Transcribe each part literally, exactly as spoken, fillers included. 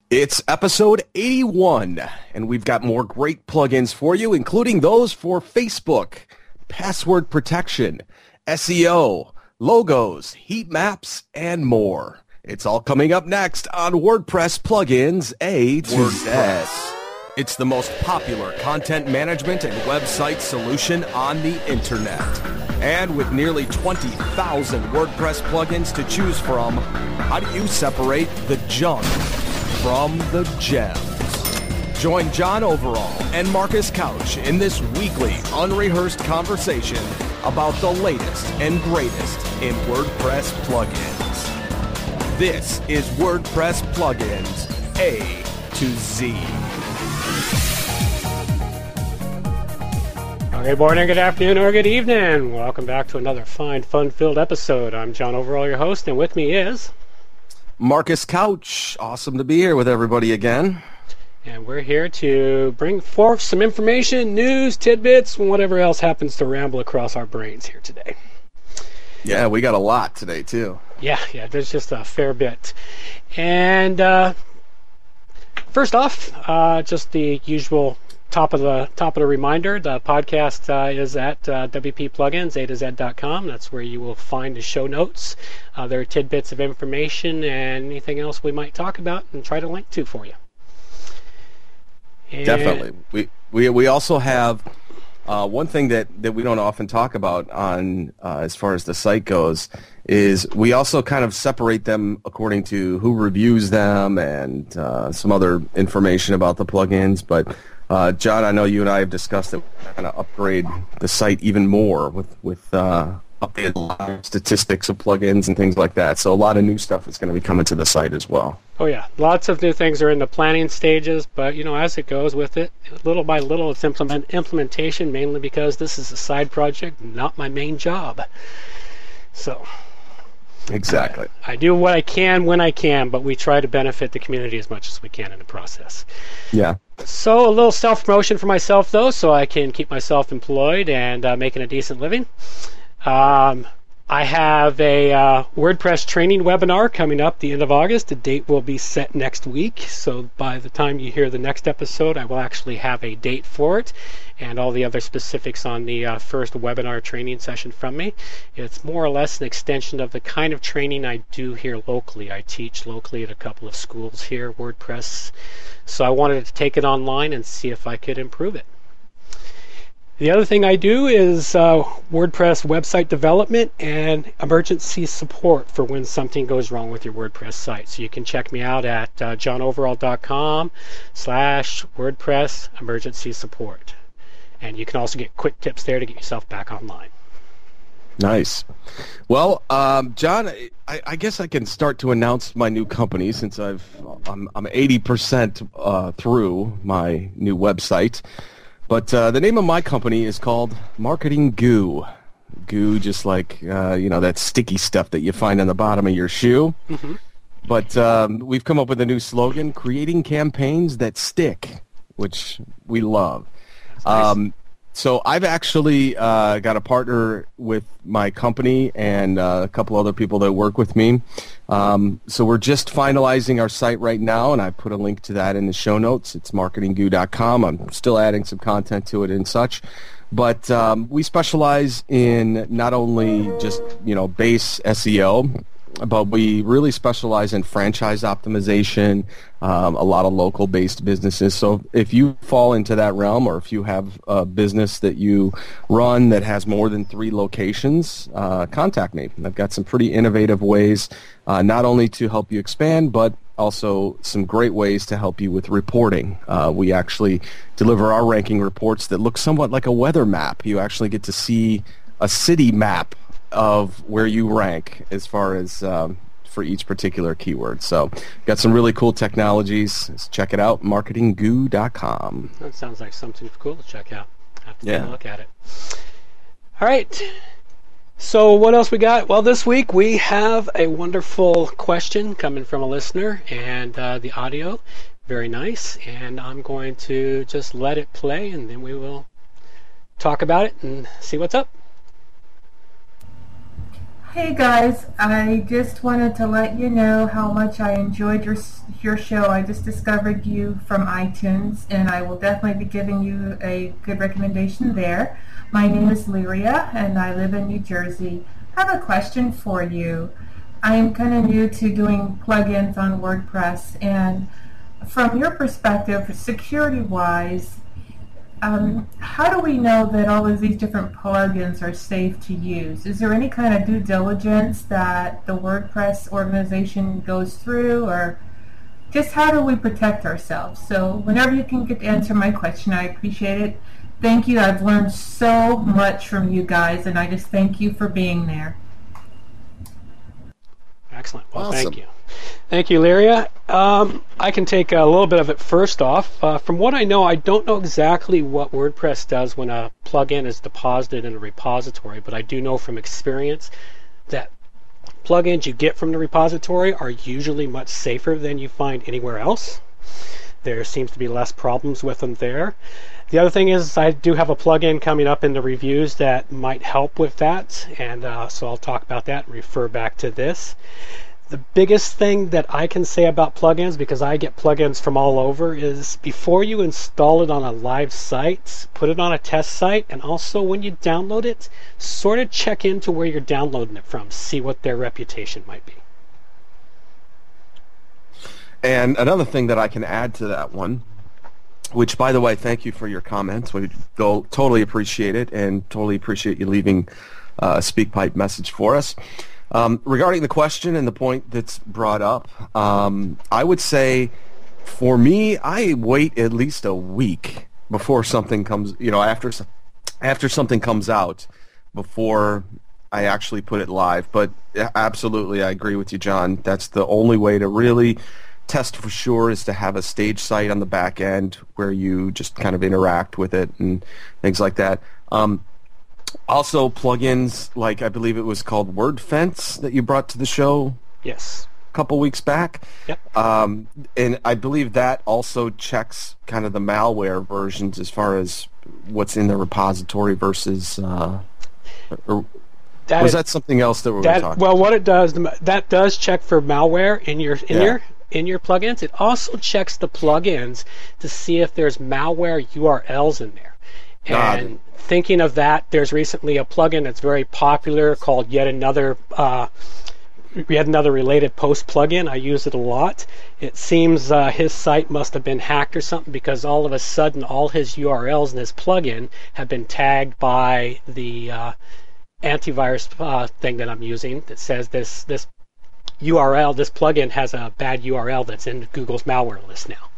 It's episode eighty-one, and we've got more great plugins for you, including those for Facebook, password protection, S E O, logos, heat maps, and more. It's all coming up next on WordPress Plugins A to Z. It's the most popular content management and website solution on the internet. And with nearly twenty thousand WordPress plugins to choose from, how do you separate the junk from the gems? Join John Overall and Marcus Couch in this weekly unrehearsed conversation about the latest and greatest in WordPress plugins. This is WordPress Plugins A to Z. Good morning, good afternoon, or good evening. Welcome back to another fine, fun-filled episode. I'm John Overall, your host, and with me is... Marcus Couch. Awesome to be here with everybody again. And we're here to bring forth some information, news, tidbits, and whatever else happens to ramble across our brains here today. Yeah, we got a lot today, too. Yeah, yeah, there's just a fair bit. And uh, first off, uh, just the usual... Top of the top of the reminder, the podcast uh, is at uh, W P Plugins A to Z dot com. That's where you will find the show notes. Uh, there are tidbits of information and anything else we might talk about and try to link to for you. And Definitely. We we we also have uh, one thing that, that we don't often talk about on uh, as far as the site goes is we also kind of separate them according to who reviews them and uh, some other information about the plugins, but. Uh, John, I know you and I have discussed that we're going to upgrade the site even more with, with uh, updated statistics of plugins and things like that. So a lot of new stuff is going to be coming to the site as well. Oh, yeah. Lots of new things are in the planning stages, but, you know, as it goes with it, little by little, it's implement implementation, mainly because this is a side project, not my main job. So... Exactly. I do what I can when I can, but we try to benefit the community as much as we can in the process. Yeah. So a little self-promotion for myself, though, so I can keep myself employed and uh, making a decent living. Um, I have a uh, WordPress training webinar coming up the end of August. The date will be set next week, so by the time you hear the next episode, I will actually have a date for it and all the other specifics on the uh, first webinar training session from me. It's more or less an extension of the kind of training I do here locally. I teach locally at a couple of schools here, WordPress, so I wanted to take it online and see if I could improve it. The other thing I do is uh, WordPress website development and emergency support for when something goes wrong with your WordPress site. So you can check me out at uh, johnoverall.com slash WordPress emergency support. And you can also get quick tips there to get yourself back online. Nice. Well, um, John, I, I guess I can start to announce my new company since I've I'm, I'm eighty percent uh, through my new website. But uh, the name of my company is called Marketing Goo. Goo, just like, uh, you know, that sticky stuff that you find on the bottom of your shoe. Mm-hmm. But um, we've come up with a new slogan, creating campaigns that stick, which we love. Nice. Um, so I've actually uh, got a partner with my company and uh, a couple other people that work with me. Um, so we're just finalizing our site right now, and I put a link to that in the show notes. It's marketing goo dot com. I'm still adding some content to it and such. But um, we specialize in not only just, you know, base S E O, but we really specialize in franchise optimization, um, a lot of local-based businesses. So if you fall into that realm, or if you have a business that you run that has more than three locations, uh, contact me. I've got some pretty innovative ways, uh, not only to help you expand, but also some great ways to help you with reporting. Uh, we actually deliver our ranking reports that look somewhat like a weather map. You actually get to see a city map of where you rank as far as um, for each particular keyword. So got some really cool technologies. Let's check it out, marketing goo dot com. That sounds like something cool to check out. I have to yeah. take a look at it. All right. So what else we got? Well, this week we have a wonderful question coming from a listener, and uh, the audio, very nice. And I'm going to just let it play, and then we will talk about it and see what's up. Hey guys, I just wanted to let you know how much I enjoyed your your show. I just discovered you from iTunes, and I will definitely be giving you a good recommendation there. My name is Lyria, and I live in New Jersey. I have a question for you. I am kind of new to doing plugins on WordPress, and from your perspective, security-wise, Um, how do we know that all of these different plugins are safe to use? Is there any kind of due diligence that the WordPress organization goes through, or just how do we protect ourselves? So whenever you can get to answer my question, I appreciate it. Thank you. I've learned so much from you guys, and I just thank you for being there. Excellent. Well, Awesome. thank you. Thank you, Lyria. Um, I can take a little bit of it first off. Uh, from what I know, I don't know exactly what WordPress does when a plugin is deposited in a repository, but I do know from experience that plugins you get from the repository are usually much safer than you find anywhere else. There seems to be less problems with them there. The other thing is I do have a plugin coming up in the reviews that might help with that, and uh, so I'll talk about that and refer back to this. The biggest thing that I can say about plugins, because I get plugins from all over, is before you install it on a live site, put it on a test site, and also when you download it, sort of check into where you're downloading it from, see what their reputation might be. And another thing that I can add to that one, which, by the way, thank you for your comments. We go, totally appreciate it, and totally appreciate you leaving uh, a SpeakPipe message for us. Um, regarding the question and the point that's brought up, um, I would say, for me, I wait at least a week before something comes, you know, after after something comes out, before I actually put it live. But absolutely, I agree with you, John. That's the only way to really test for sure, is to have a stage site on the back end where you just kind of interact with it and things like that. Um, Also, plugins like, I believe it was called WordFence that you brought to the show Yes. a couple weeks back. Yep. Um, and I believe that also checks kind of the malware versions as far as what's in the repository versus... Uh, or That was is- that something else that we were That, talking well, what it does, that does check for malware in your in Yeah. your in your plugins. It also checks the plugins to see if there's malware U R Ls in there. Ah, And thinking of that, there's recently a plugin that's very popular called Yet Another uh, Yet Another Related Post plugin. I use it a lot. It seems uh, his site must have been hacked or something, because all of a sudden all his U R Ls in his plugin have been tagged by the uh, antivirus uh, thing that I'm using that says this this U R L, this plugin has a bad U R L that's in Google's malware list now.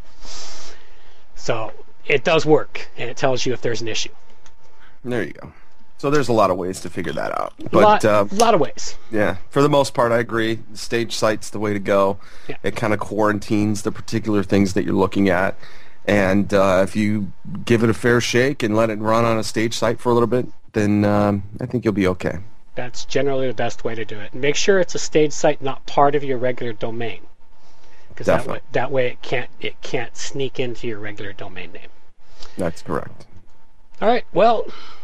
So it does work, and it tells you if there's an issue. There you go. So there's a lot of ways to figure that out. A But lot, uh, lot of ways. yeah, for the most part, I agree. The stage site's the way to go. Yeah. It kind of quarantines the particular things that you're looking at. And uh, if you give it a fair shake and let it run on a stage site for a little bit, then um, I think you'll be okay. That's generally the best way to do it. And make sure it's a stage site, not part of your regular domain, because that way, Definitely. that way it can't it can't sneak into your regular domain name. That's correct. All right. Well,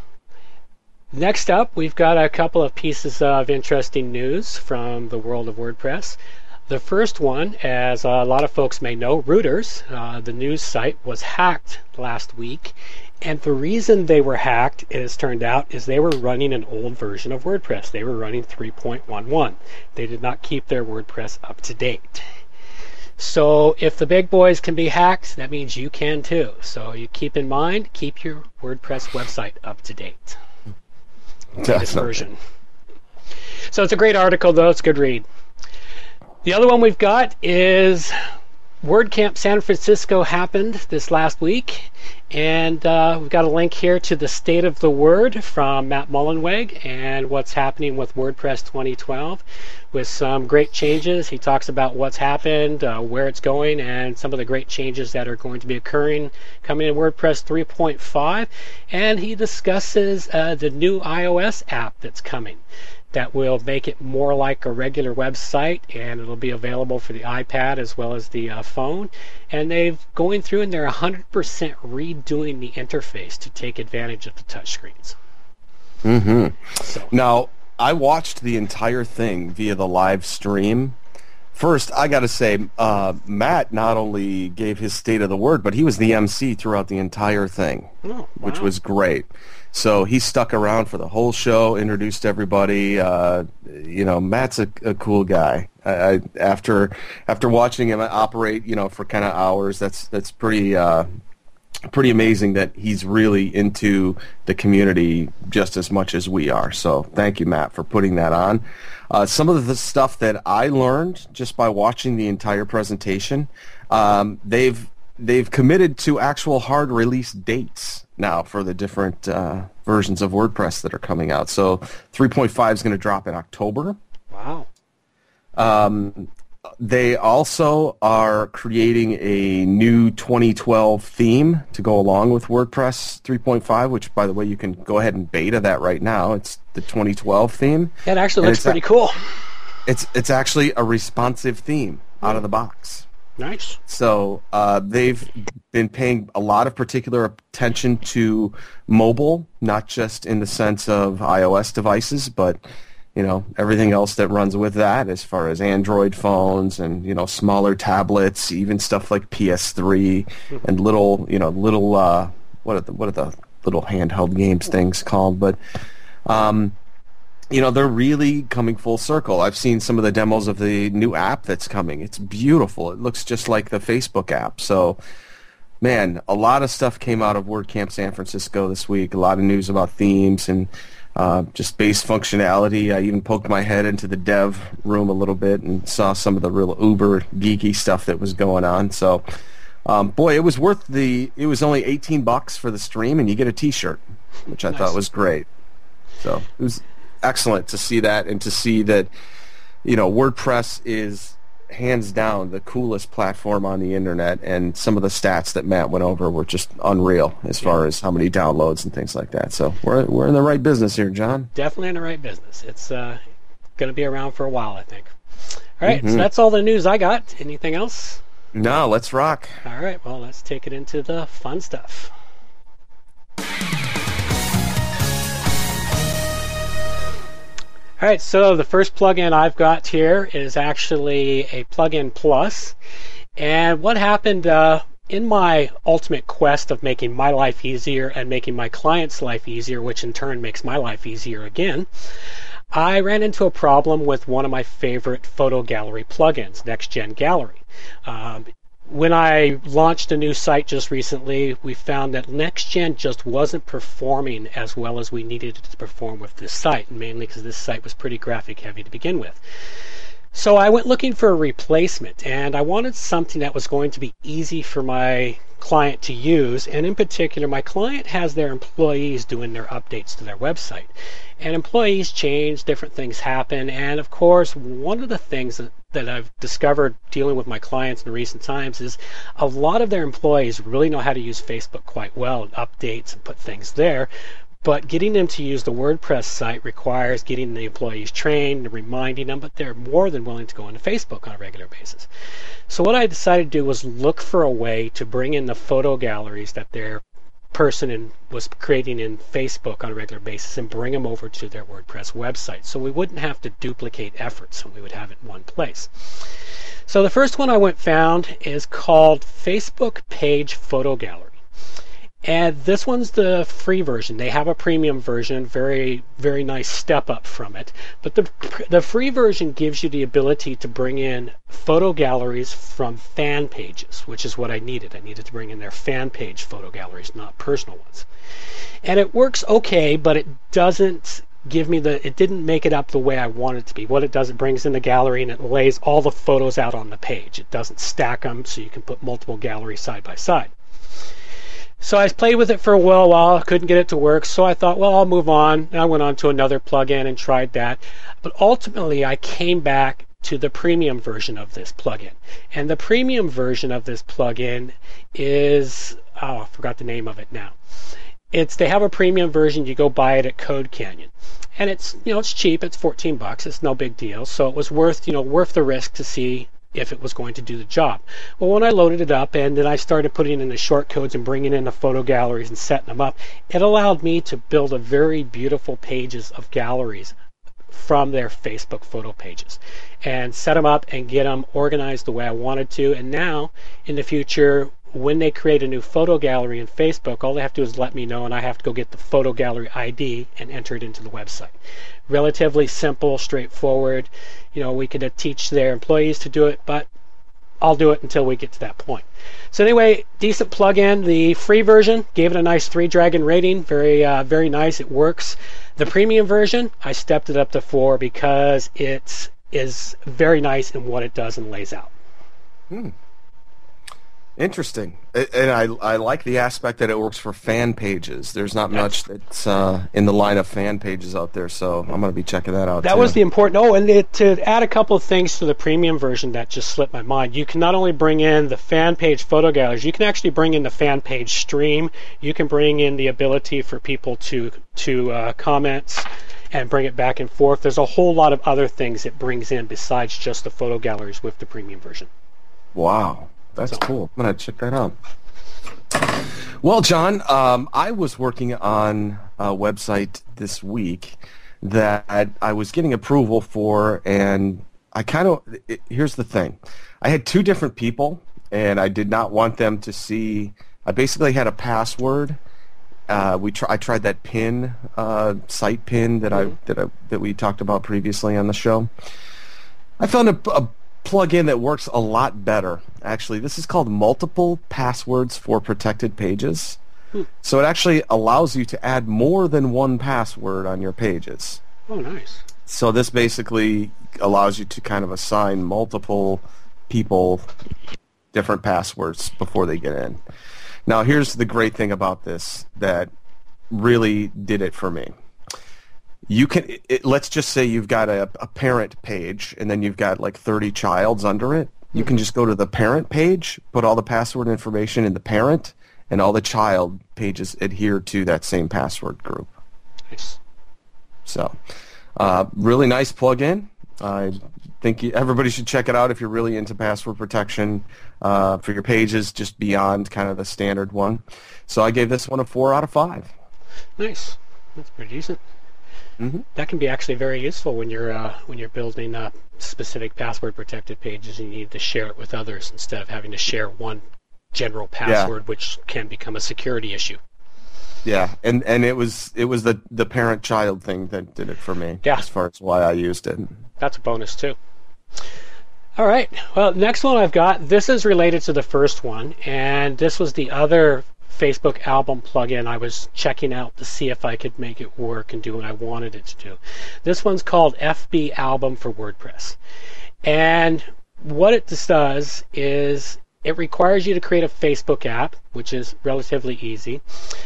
next up, we've got a couple of pieces of interesting news from the world of WordPress. The first one, as a lot of folks may know, Reuters, uh, the news site, was hacked last week. And the reason they were hacked, it has turned out, is they were running an old version of WordPress. They were running three point eleven. They did not keep their WordPress up to date. So if the big boys can be hacked, that means you can too. So you keep in mind, keep your WordPress website up to date. Latest Definitely. version. So it's a great article, though. It's a good read. The other one we've got is WordCamp San Francisco happened this last week, and uh, we've got a link here to the State of the Word from Matt Mullenweg and what's happening with WordPress twenty twelve, with some great changes. He talks about what's happened, uh, where it's going, and some of the great changes that are going to be occurring coming in WordPress three point five, and he discusses uh, the new iOS app that's coming that will make it more like a regular website, and it'll be available for the iPad as well as the uh, phone. And they've going through and they're one hundred percent redoing the interface to take advantage of the touchscreens. Mm-hmm. So Now, I watched the entire thing via the live stream. First, I got to say, uh, Matt not only gave his state of the word, but he was the M C throughout the entire thing, Oh, wow. which was great. So he stuck around for the whole show, introduced everybody. Uh, you know, Matt's a, a cool guy. I, I, after after watching him operate, you know, for kind of hours, that's that's pretty uh, pretty amazing that he's really into the community just as much as we are. So thank you, Matt, for putting that on. Uh, some of the stuff that I learned just by watching the entire presentation, um, they've they've committed to actual hard release dates now for the different uh, versions of WordPress that are coming out. So three point five is going to drop in October. Wow. Um, they also are creating a new twenty twelve theme to go along with WordPress three point five, which, by the way, you can go ahead and beta that right now. It's the twenty twelve theme. It actually And looks it's pretty a- cool. It's it's actually a responsive theme out of the box. Nice. So uh, they've been paying a lot of particular attention to mobile, not just in the sense of iOS devices, but you know everything else that runs with that, as far as Android phones and you know smaller tablets, even stuff like P S three and little you know little uh, what are the what are the little handheld games things called? But um, you know, they're really coming full circle. I've seen some of the demos of the new app that's coming. It's beautiful. It looks just like the Facebook app. So, man, a lot of stuff came out of WordCamp San Francisco this week. A lot of news about themes and uh, just base functionality. I even poked my head into the dev room a little bit and saw some of the real uber geeky stuff that was going on. So, um, boy, it was worth the. It was only eighteen bucks for the stream, and you get a T-shirt, which I Nice. thought was great. So it was excellent to see that, and to see that, you know, WordPress is hands down the coolest platform on the internet, and some of the stats that Matt went over were just unreal as far as how many downloads and things like that. So we're we're in the right business here, John. Definitely in the right business. It's uh, going to be around for a while, I think. All right, so that's all the news I got. Anything else? No, let's rock. All right, well, let's take it into the fun stuff. All right, so the first plugin I've got here is actually a plugin plus. And what happened uh, in my ultimate quest of making my life easier and making my client's life easier, which in turn makes my life easier again, I ran into a problem with one of my favorite photo gallery plugins, NextGen Gallery. Um, when I launched a new site just recently, we found that NextGen just wasn't performing as well as we needed it to perform with this site, mainly because this site was pretty graphic heavy to begin with. So I went looking for a replacement, and I wanted something that was going to be easy for my client to use, and in particular, my client has their employees doing their updates to their website. And employees change, different things happen, and of course, one of the things that, that I've discovered dealing with my clients in recent times is a lot of their employees really know how to use Facebook quite well, and updates and put things there. But getting them to use the WordPress site requires getting the employees trained and reminding them, but they're more than willing to go into Facebook on a regular basis. So what I decided to do was look for a way to bring in the photo galleries that their person in, was creating in Facebook on a regular basis and bring them over to their WordPress website. So we wouldn't have to duplicate efforts, and we would have it in one place. So the first one I went found is called Facebook Page Photo Gallery. And this one's the free version. They have a premium version, very, very nice step up from it. But the the free version gives you the ability to bring in photo galleries from fan pages, which is what I needed. I needed to bring in their fan page photo galleries, not personal ones. And it works okay, but it doesn't give me the, it didn't make it up the way I want it to be. What it does, it brings in the gallery and it lays all the photos out on the page. It doesn't stack them so you can put multiple galleries side by side. So I played with it for a while, while I couldn't get it to work, so I thought, well, I'll move on. And I went on to another plugin and tried that. But ultimately, I came back to the premium version of this plugin. And the premium version of this plugin is, oh, I forgot the name of it now. It's, they have a premium version, you go buy it at Code Canyon. And it's, you know, it's cheap, it's fourteen bucks, it's no big deal. So it was worth, you know, worth the risk to see if it was going to do the job. Well, when I loaded it up and then I started putting in the short codes and bringing in the photo galleries and setting them up, it allowed me to build a very beautiful pages of galleries from their Facebook photo pages and set them up and get them organized the way I wanted to. And now, in the future, when they create a new photo gallery in Facebook, all they have to do is let me know, and I have to go get the photo gallery I D and enter it into the website. Relatively simple, straightforward. You know, we could teach their employees to do it, but I'll do it until we get to that point. So anyway, decent plugin. The free version, gave it a nice three dragon rating. Very, uh, very nice. It works. The premium version, I stepped it up to four because it is very nice in what it does and lays out. Hmm. Interesting. And I I like the aspect that it works for fan pages. There's not Yeah. much that's uh, in the line of fan pages out there, so I'm going to be checking that out. That too. was the important. Oh, and it, to add a couple of things to the premium version that just slipped my mind. You can not only bring in the fan page photo galleries, you can actually bring in the fan page stream. You can bring in the ability for people to to uh, comment and bring it back and forth. There's a whole lot of other things it brings in besides just the photo galleries with the premium version. Wow. That's cool. I'm going to check that out. Well, John, um, I was working on a website this week that I was getting approval for, and I kind of, it, here's the thing. I had two different people, and I did not want them to see, I basically had a password. Uh, we try, I tried that pin, uh, site pin that I, that I, that we talked about previously on the show. I found a, a plug-in that works a lot better. Actually, this is called Multiple Passwords for Protected Pages. Hmm. So it actually allows you to add more than one password on your pages. Oh, nice. So this basically allows you to kind of assign multiple people different passwords before they get in. Now, here's the great thing about this that really did it for me. You can, it, let's just say you've got a, a parent page, and then you've got like thirty childs under it. You can just go to the parent page, put all the password information in the parent, and all the child pages adhere to that same password group. Nice. So, uh, really nice plugin. I think you, everybody should check it out if you're really into password protection uh, for your pages, just beyond kind of the standard one. So I gave this one a four out of five. Nice. That's pretty decent. Mm-hmm. That can be actually very useful when you're uh, when you're building uh, specific password protected pages and you need to share it with others instead of having to share one general password, yeah. which can become a security issue. Yeah, and, and it was it was the, the parent-child thing that did it for me. Yeah. As far as why I used it. That's a bonus too. All right. Well, next one I've got. This is related to the first one, and this was the other Facebook album plugin I was checking out to see if I could make it work and do what I wanted it to do. This one's called F B Album for WordPress. And what it does is it requires you to create a Facebook app, which is relatively easy.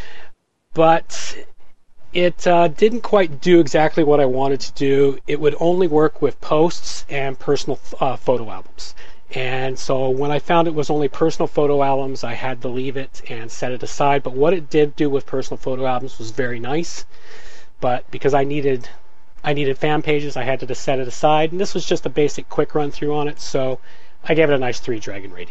But it uh, didn't quite do exactly what I wanted to do. It would only work with posts and personal uh, photo albums. And so when I found it was only personal photo albums, I had to leave it and set it aside. But what it did do with personal photo albums was very nice. But because I needed I needed fan pages, I had to just set it aside. And this was just a basic quick run through on it, so I gave it a nice three dragon rating.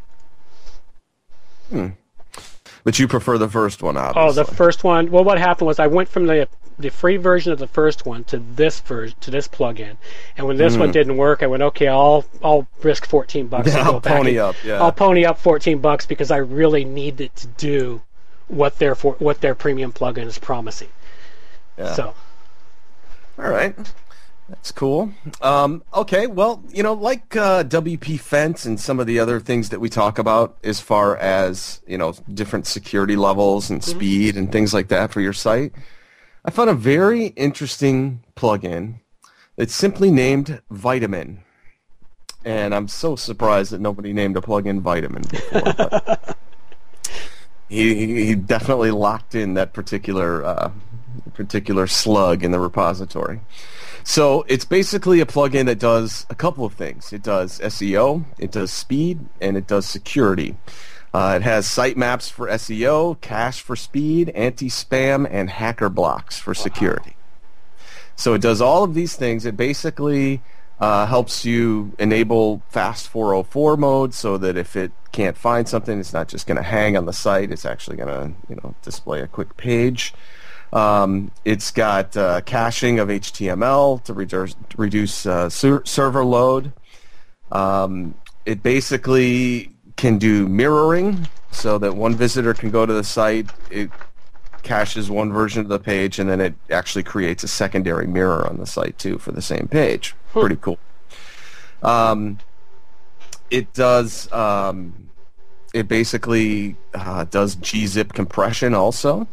Hmm. But you prefer the first one, obviously. Oh, the first one. Well, what happened was I went from the the free version of the first one to this version to this plugin, and when this mm. one didn't work, I went, okay, I'll I'll risk fourteen bucks. Yeah, and go I'll back pony and, up. Yeah, I'll pony up fourteen bucks because I really need it to do what their for, what their premium plugin is promising. Yeah. So. All right. That's cool. Um, okay, well, you know, like uh, W P Fence and some of the other things that we talk about as far as, you know, different security levels and mm-hmm. speed and things like that for your site, I found a very interesting plugin that's simply named Vitamin. And I'm so surprised that nobody named a plugin Vitamin before. But he, he definitely locked in that particular uh, particular slug in the repository. So it's basically a plugin that does a couple of things. It does S E O, it does speed, and it does security. Uh, it has sitemaps for S E O, cache for speed, anti-spam, and hacker blocks for security. So it does all of these things. It basically uh, helps you enable fast four oh four mode so that if it can't find something, it's not just going to hang on the site. It's actually going to, you know, display a quick page. Um, it's got uh, caching of H T M L to reduce, reduce uh, ser- server load. Um, it basically can do mirroring so that one visitor can go to the site, it caches one version of the page, and then it actually creates a secondary mirror on the site too for the same page. Hmm. Pretty cool. Um, it does. Um, it basically uh, does gzip compression also.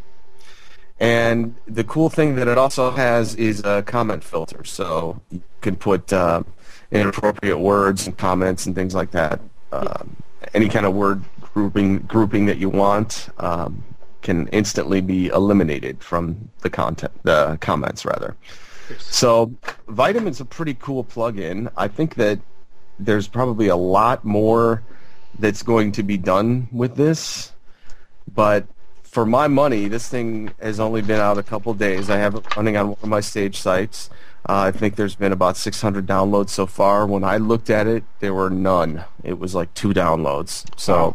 And the cool thing that it also has is a comment filter, so you can put uh, inappropriate words and comments and things like that. Um, any kind of word grouping grouping that you want um, can instantly be eliminated from the content, the comments rather. So Vitamin's a pretty cool plugin. I think that there's probably a lot more that's going to be done with this, but for my money, this thing has only been out a couple days. I have it running on one of my stage sites. Uh, I think there's been about six hundred downloads so far. When I looked at it, there were none. It was like two downloads. So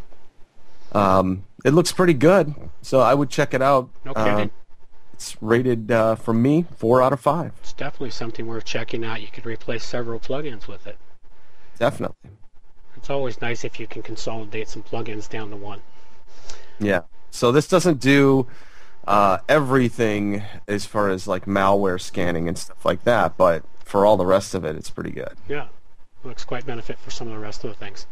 um, it looks pretty good. So I would check it out. No kidding. Uh, it's rated, uh, from me, four out of five. It's definitely something worth checking out. You could replace several plugins with it. Definitely. It's always nice if you can consolidate some plugins down to one. Yeah. So this doesn't do uh, everything as far as like malware scanning and stuff like that, but for all the rest of it, it's pretty good. Yeah, looks quite benefit for some of the rest of the things.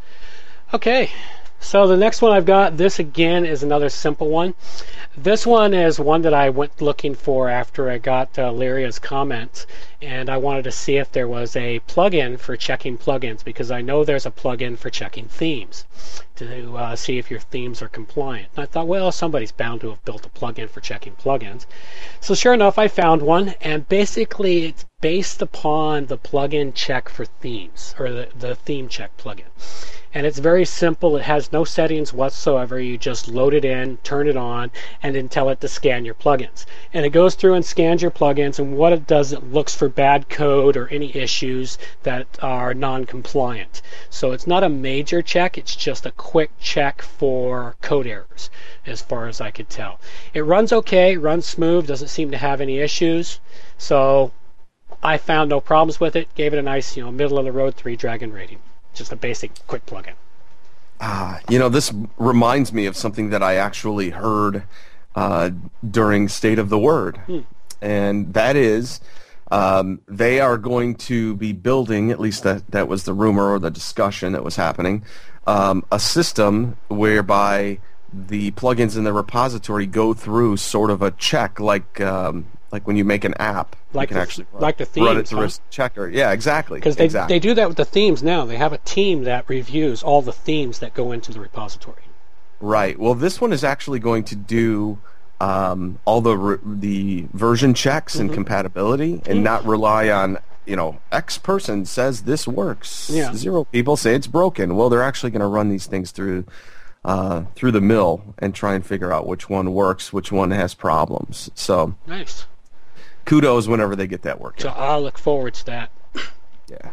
Okay, so the next one I've got, this again is another simple one. This one is one that I went looking for after I got uh, Lyria's comments, and I wanted to see if there was a plugin for checking plugins, because I know there's a plugin for checking themes to uh, see if your themes are compliant. And I thought, well, somebody's bound to have built a plugin for checking plugins. So sure enough, I found one, and basically it's based upon the plugin check for themes, or the, the theme check plugin. And it's very simple. It has no settings whatsoever. You just load it in, turn it on, and then tell it to scan your plugins. And it goes through and scans your plugins, and what it does, it looks for bad code or any issues that are non-compliant. So it's not a major check, it's just a quick check for code errors, as far as I could tell. It runs okay, runs smooth, doesn't seem to have any issues. So I found no problems with it, gave it a nice, you know, middle-of-the-road three dragon rating. Just a basic quick plugin. Ah, you know, this reminds me of something that I actually heard uh, during State of the Word, hmm. and that is um, they are going to be building, at least that, that was the rumor or the discussion that was happening, um, a system whereby the plugins in the repository go through sort of a check, like um, like when you make an app. Like you can the, actually run, like the themes, run it through huh? a checker. Yeah, exactly. Because they, exactly. they do that with the themes now. They have a team that reviews all the themes that go into the repository. Right. Well, this one is actually going to do um, all the re- the version checks mm-hmm. and compatibility, and mm-hmm. not rely on, you know, X person says this works. Yeah. Zero people say it's broken. Well, they're actually going to run these things through uh, through the mill and try and figure out which one works, which one has problems. So nice. Kudos whenever they get that working. So I'll look forward to that. Yeah.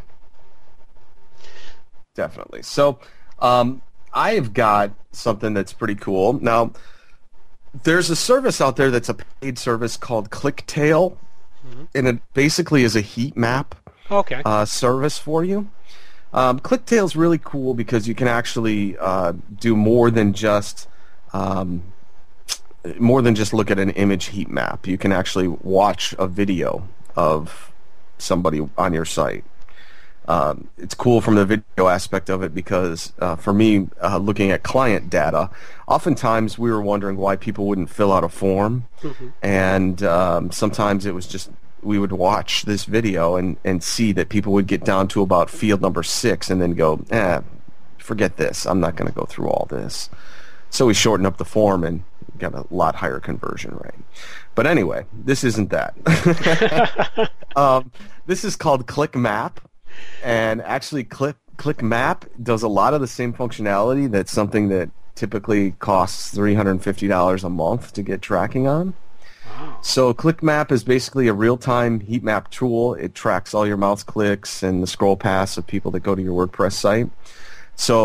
Definitely. So um, I've got something that's pretty cool. Now, there's a service out there that's a paid service called ClickTail, mm-hmm. and it basically is a heat map okay. uh, service for you. Um, ClickTail is really cool because you can actually uh, do more than just um, more than just look at an image heat map. You can actually watch a video of somebody on your site. Um, it's cool from the video aspect of it because uh, for me, uh, looking at client data, oftentimes we were wondering why people wouldn't fill out a form, mm-hmm. and um, sometimes it was just we would watch this video and, and see that people would get down to about field number six and then go, eh, forget this. I'm not going to go through all this. So we shortened up the form and got a lot higher conversion rate. But anyway, this isn't that. um, this is called ClickMap. And actually, Click ClickMap does a lot of the same functionality. That's something that typically costs three hundred fifty dollars a month to get tracking on. Wow. So ClickMap is basically a real-time heat map tool. It tracks all your mouse clicks and the scroll paths of people that go to your WordPress site. So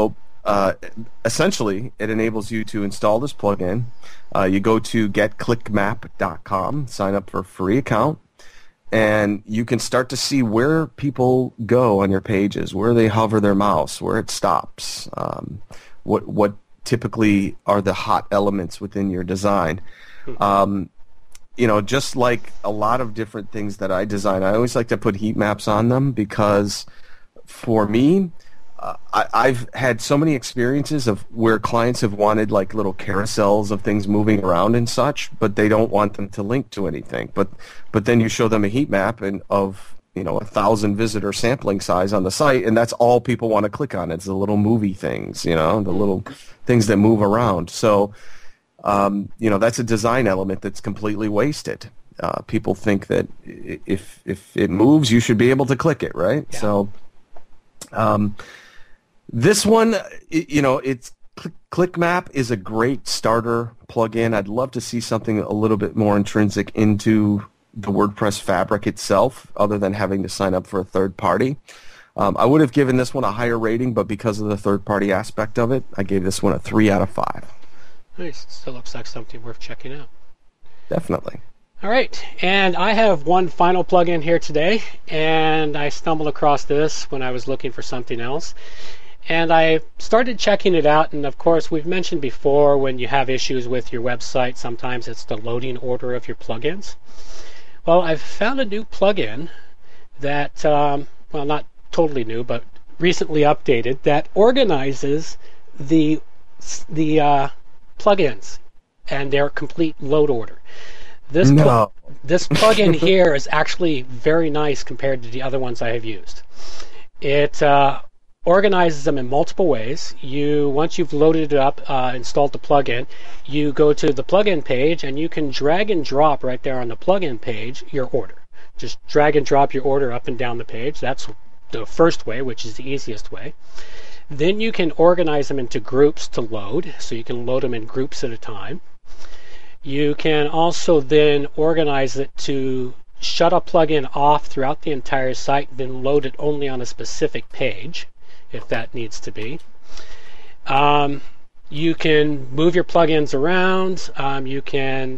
uh, essentially, it enables you to install this plugin. Uh, you go to get click map dot com, sign up for a free account, and you can start to see where people go on your pages, where they hover their mouse, where it stops, um, what what typically are the hot elements within your design. Um, you know, just like a lot of different things that I design, I always like to put heat maps on them because for me, uh, I, I've had so many experiences of where clients have wanted like little carousels of things moving around and such, but they don't want them to link to anything. But but then you show them a heat map and of you know a thousand visitor sampling size on the site, and that's all people want to click on. It's the little movie things, you know, the little things that move around. So. Um, you know, that's a design element that's completely wasted. Uh, people think that if if it moves, you should be able to click it, right? Yeah. So um, this one, you know, it's ClickMap is a great starter plugin. I'd love to see something a little bit more intrinsic into the WordPress fabric itself, other than having to sign up for a third party. Um, I would have given this one a higher rating, but because of the third party aspect of it, I gave this one a three out of five. Nice. Still looks like something worth checking out. Definitely. All right, and I have one final plugin here today, and I stumbled across this when I was looking for something else. And I started checking it out, and of course, we've mentioned before when you have issues with your website, sometimes it's the loading order of your plugins. Well, I've found a new plugin that, um, well, not totally new, but recently updated, that organizes the the uh, plugins and their complete load order. This no. pl- this plugin here is actually very nice compared to the other ones I have used. It uh, organizes them in multiple ways. You once you've loaded it up, uh, installed the plugin, you go to the plugin page and you can drag and drop right there on the plugin page your order. Just drag and drop your order up and down the page. That's the first way, which is the easiest way. Then you can organize them into groups to load, so you can load them in groups at a time. You can also then organize it to shut a plugin off throughout the entire site, then load it only on a specific page, if that needs to be. Um, you can move your plugins around. Um, you can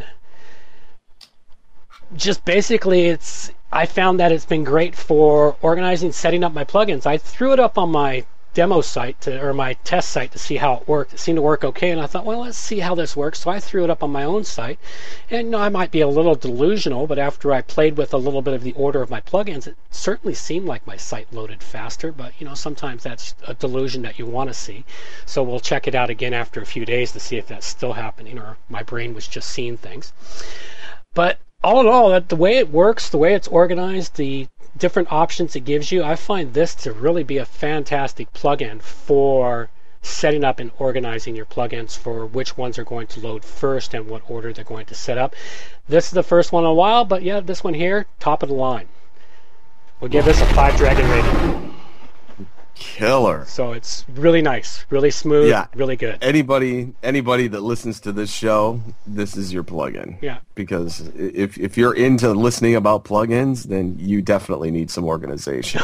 just basically, it's. I found that it's been great for organizing, setting up my plugins. I threw it up on my demo site to, or my test site to see how it worked. It seemed to work okay, and I thought, well, let's see how this works. So I threw it up on my own site, and you know, I might be a little delusional, but after I played with a little bit of the order of my plugins, it certainly seemed like my site loaded faster. But you know, sometimes that's a delusion that you want to see. So we'll check it out again after a few days to see if that's still happening, or my brain was just seeing things. But all in all, that the way it works, the way it's organized, the different options it gives you, I find this to really be a fantastic plugin for setting up and organizing your plugins for which ones are going to load first and what order they're going to set up. This is the first one in a while, but yeah, this one here, top of the line. We'll give this a five dragon rating. Killer. So it's really nice, really smooth, yeah. really good. Anybody anybody that listens to this show, this is your plugin. Yeah. Because if if you're into listening about plugins, then you definitely need some organization.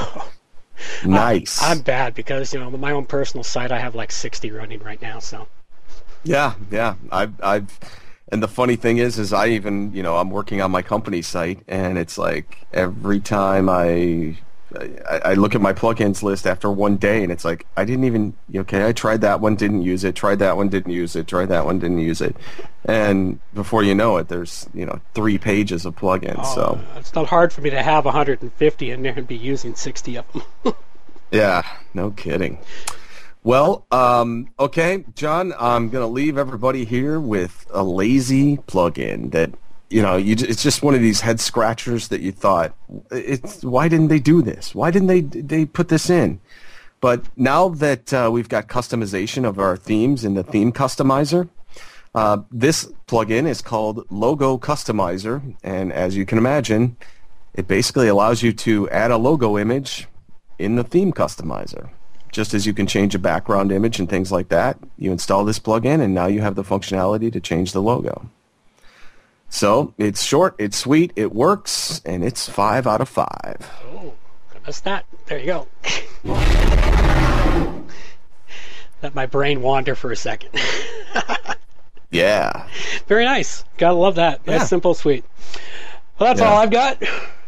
Nice. I, I'm bad because, you know, my own personal site, I have like sixty running right now, so. Yeah, yeah. I've I've and the funny thing is is I even, you know, I'm working on my company site, and it's like every time I I, I look at my plugins list after one day, and it's like, I didn't even, okay, I tried that one, didn't use it, tried that one, didn't use it, tried that one, didn't use it. And before you know it, there's, you know, three pages of plugins. Oh, so it's not hard for me to have one hundred fifty in there and be using sixty of them. Yeah, no kidding. Well, um, okay, John, I'm going to leave everybody here with a lazy plugin that, you know, you, it's just one of these head scratchers that you thought, it's why didn't they do this? Why didn't they they put this in? But now that uh, we've got customization of our themes in the theme customizer, uh, this plugin is called Logo Customizer, and as you can imagine, it basically allows you to add a logo image in the theme customizer. Just as you can change a background image and things like that, you install this plugin, and now you have the functionality to change the logo. So it's short, it's sweet, it works, and it's five out of five. Oh, I missed that. There you go. let my brain wander for a second. Yeah. Very nice. Gotta love that. Nice, Yeah. simple, sweet. Well, that's Yeah. all I've got.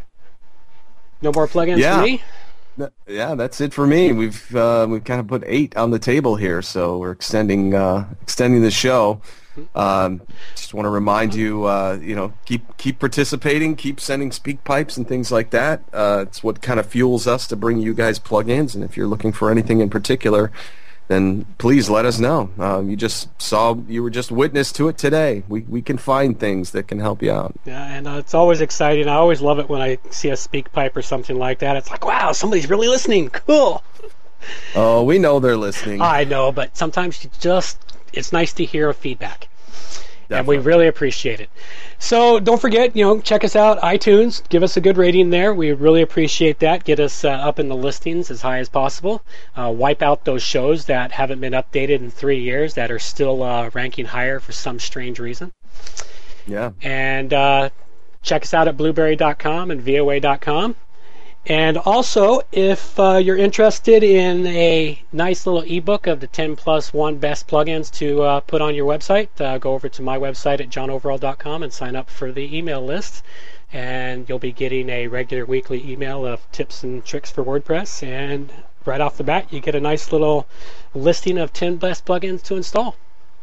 No more plugins Yeah. for me? Th- Yeah, that's it for me. We've uh, we've kind of put eight on the table here, so we're extending uh, extending the show. Um, just want to remind you, uh, you know, keep keep participating, keep sending speak pipes and things like that. Uh, it's what kind of fuels us to bring you guys plugins. And if you're looking for anything in particular, then please let us know. Um, you just saw, you were just witness to it today. We we can find things that can help you out. Yeah, and uh, it's always exciting. I always love it when I see a speak pipe or something like that. It's like, wow, somebody's really listening. Cool. Oh, we know they're listening. I know, but sometimes you just, it's nice to hear feedback. And we Definitely. really appreciate it. So don't forget, you know, check us out, iTunes. Give us a good rating there. We really appreciate that. Get us uh, up in the listings as high as possible. Uh, wipe out those shows that haven't been updated in three years that are still uh, ranking higher for some strange reason. Yeah. And uh, check us out at blueberry dot com and V O A dot com. And also, if uh, you're interested in a nice little ebook of the ten plus one best plugins to uh, put on your website, uh, go over to my website at john overall dot com and sign up for the email list. And you'll be getting a regular weekly email of tips and tricks for WordPress. And right off the bat, you get a nice little listing of ten best plugins to install.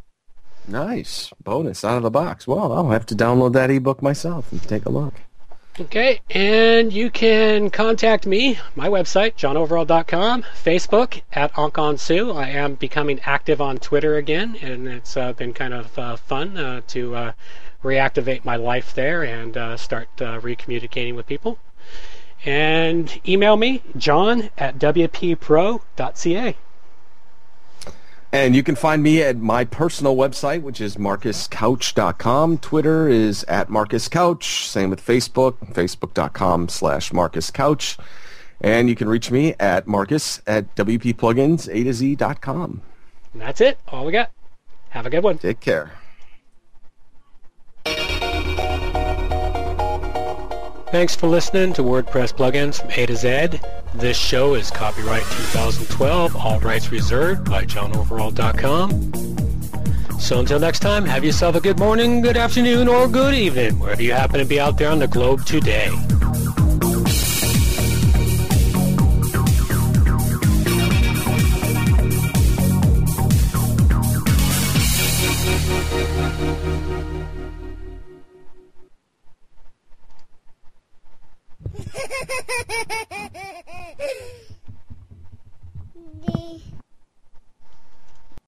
Nice. Bonus out of the box. Well, I'll have to download that ebook myself and take a look. Okay, and you can contact me, my website, john overall dot com, Facebook at OnkonSue. I am becoming active on Twitter again, and it's uh, been kind of uh, fun uh, to uh, reactivate my life there and uh, start uh, recommunicating with people. And email me, john at w p pro dot c a. And you can find me at my personal website, which is marcus couch dot com. Twitter is at marcuscouch. Same with Facebook, facebook.com slash marcuscouch. And you can reach me at marcus at w p plugins a to z dot com. And that's it. All we got. Have a good one. Take care. Thanks for listening to WordPress Plugins from A to Z. This show is copyright two thousand twelve, all rights reserved by john overall dot com. So until next time, have yourself a good morning, good afternoon, or good evening, wherever you happen to be out there on the globe today.